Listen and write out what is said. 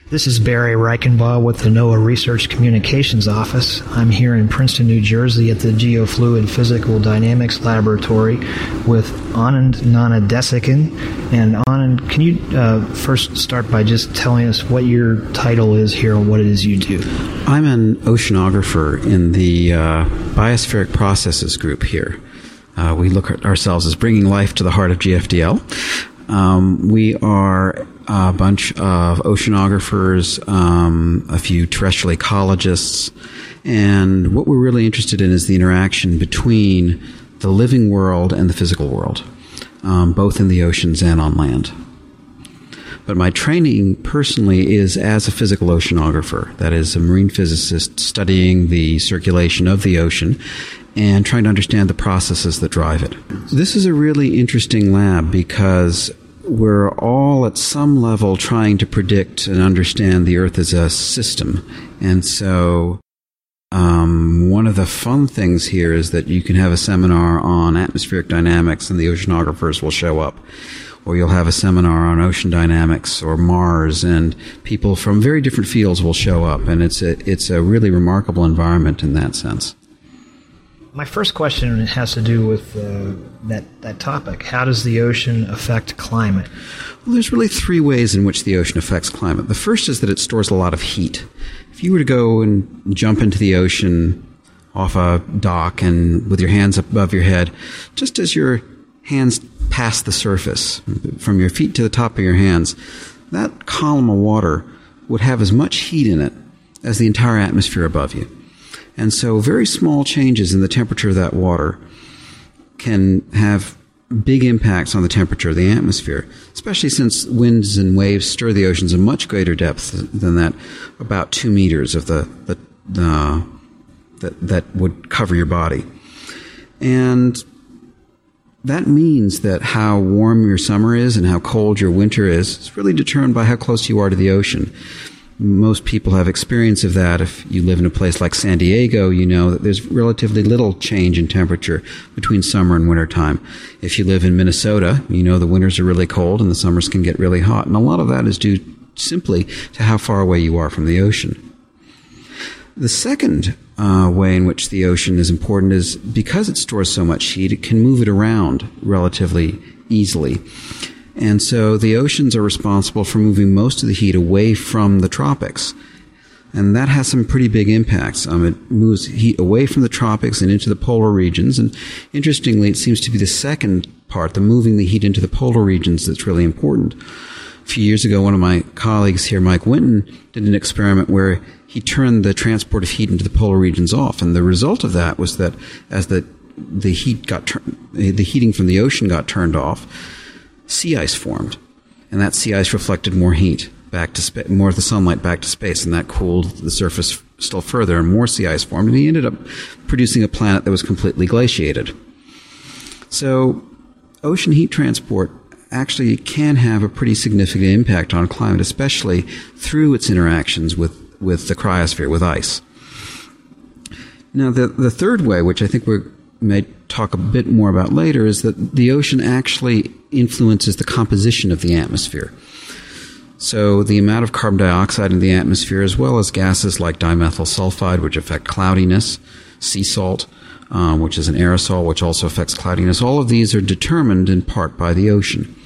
This is Barry Reichenbaugh with the NOAA Research Communications Office. I'm here in Princeton, New Jersey at the Geofluid Physical Dynamics Laboratory with Anand Gnanadesikan. And Anand, can you first start by just telling us what your title is here and what it is you do? I'm an oceanographer in the Biospheric Processes group here. We look at ourselves as bringing life to the heart of GFDL. We are a bunch of oceanographers, a few terrestrial ecologists, and what we're really interested in is the interaction between the living world and the physical world, both in the oceans and on land. But my training personally is as a physical oceanographer, that is, a marine physicist studying the circulation of the ocean and trying to understand the processes that drive it. This is a really interesting lab because we're all at some level trying to predict and understand the Earth as a system. And so one of the fun things here is that you can have a seminar on atmospheric dynamics and the oceanographers will show up. Or you'll have a seminar on ocean dynamics or Mars, and people from very different fields will show up. And it's a really remarkable environment in that sense. My first question has to do with that topic. How does the ocean affect climate? Well, there's really three ways in which the ocean affects climate. The first is that it stores a lot of heat. If you were to go and jump into the ocean off a dock and with your hands above your head, just as your hands pass the surface, from your feet to the top of your hands, that column of water would have as much heat in it as the entire atmosphere above you. And so very small changes in the temperature of that water can have big impacts on the temperature of the atmosphere, especially since winds and waves stir the oceans at much greater depth than that, about 2 meters of that would cover your body. And that means that how warm your summer is and how cold your winter is really determined by how close you are to the ocean. Most people have experience of that. If you live in a place like San Diego, you know that there's relatively little change in temperature between summer and winter time. If you live in Minnesota, you know the winters are really cold and the summers can get really hot. And a lot of that is due simply to how far away you are from the ocean. The second way in which the ocean is important is because it stores so much heat, it can move it around relatively easily. And so the oceans are responsible for moving most of the heat away from the tropics. And that has some pretty big impacts. It moves heat away from the tropics and into the polar regions. And interestingly, it seems to be the second part, the moving the heat into the polar regions, that's really important. A few years ago, one of my colleagues here, Mike Winton, did an experiment where he turned the transport of heat into the polar regions off. And the result of that was that as the heating from the ocean got turned off, sea ice formed, and that sea ice reflected more heat back to more of the sunlight back to space, and that cooled the surface still further, and more sea ice formed, and he ended up producing a planet that was completely glaciated. So ocean heat transport actually can have a pretty significant impact on climate, especially through its interactions with the cryosphere, with ice. Now, the third way, which I think we may talk a bit more about later, is that the ocean actually influences the composition of the atmosphere. So the amount of carbon dioxide in the atmosphere, as well as gases like dimethyl sulfide, which affect cloudiness, sea salt, which is an aerosol, which also affects cloudiness, all of these are determined in part by the ocean.